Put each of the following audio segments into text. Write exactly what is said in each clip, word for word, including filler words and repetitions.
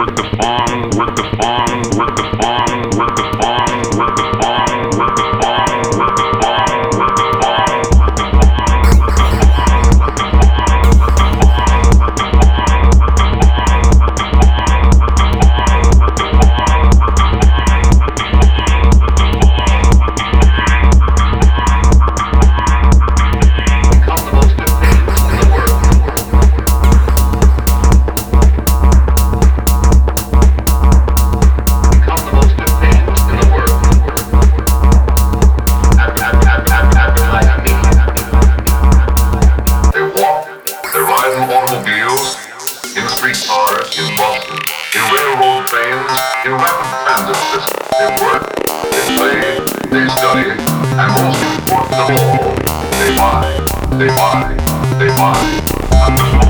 work the farm, work the farm, work the farm, work the farm, work the farm, work the farm, work the farm, work the farm, work the streetcars in Boston, in railroad trains, in rapid transit systems. They work, they play, they study, and most important of all, they buy, they buy, they buy. And the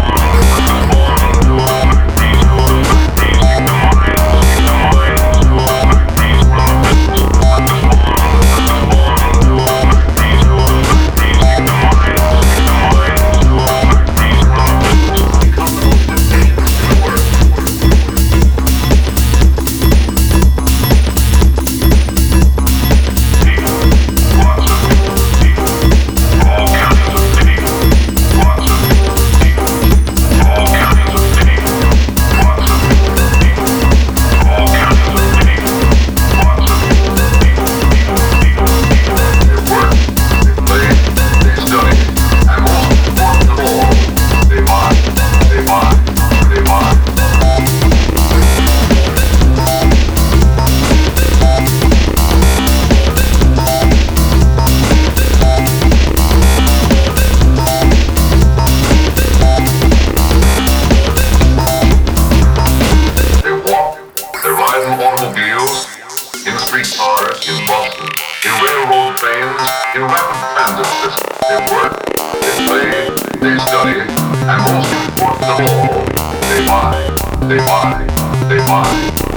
automobiles, in streetcars in Boston, in railroad trains, in rapid transit systems. They work, they play, they study, and most important of all, they buy, they buy, they buy.